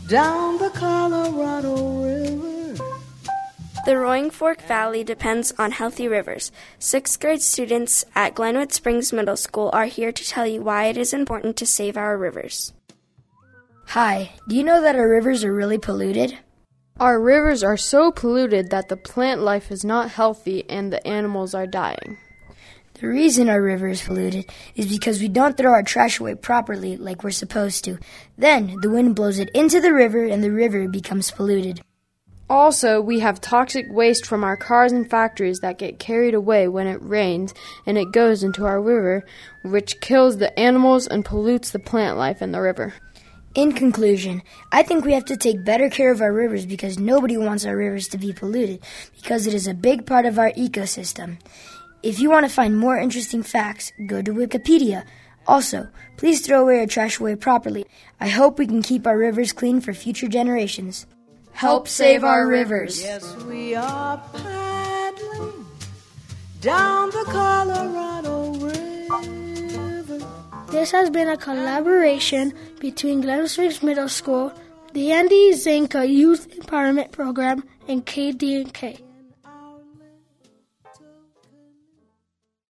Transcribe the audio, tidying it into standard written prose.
down the Colorado River. The Roaring Fork Valley depends on healthy rivers. 6th grade students at Glenwood Springs Middle School are here to tell you why it is important to save our rivers. Hi, do you know that our rivers are really polluted? Our rivers are so polluted that the plant life is not healthy and the animals are dying. The reason our river is polluted is because we don't throw our trash away properly like we're supposed to. Then the wind blows it into the river and the river becomes polluted. Also, we have toxic waste from our cars and factories that get carried away when it rains and it goes into our river, which kills the animals and pollutes the plant life in the river. In conclusion, I think we have to take better care of our rivers because nobody wants our rivers to be polluted because it is a big part of our ecosystem. If you want to find more interesting facts, go to Wikipedia. Also, please throw away your trash away properly. I hope we can keep our rivers clean for future generations. Help save our rivers. Yes, we are paddling down the Colorado River. This has been a collaboration between Glenwood Springs Middle School, the Andy Zinka Youth Empowerment Program, and KD&K.